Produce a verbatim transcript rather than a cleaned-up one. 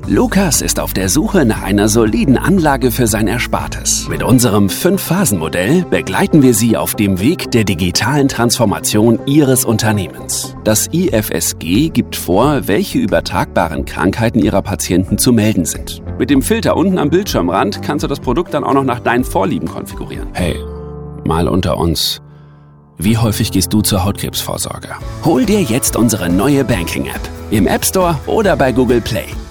Lukas ist auf der Suche nach einer soliden Anlage für sein Erspartes. Mit unserem fünf-Phasen-Modell begleiten wir Sie auf dem Weg der digitalen Transformation Ihres Unternehmens. Das I F S G gibt vor, welche übertragbaren Krankheiten Ihrer Patienten zu melden sind. Mit dem Filter unten am Bildschirmrand kannst du das Produkt dann auch noch nach deinen Vorlieben konfigurieren. Hey, mal unter uns. Wie häufig gehst du zur Hautkrebsvorsorge? Hol dir jetzt unsere neue Banking-App im App Store oder bei Google Play.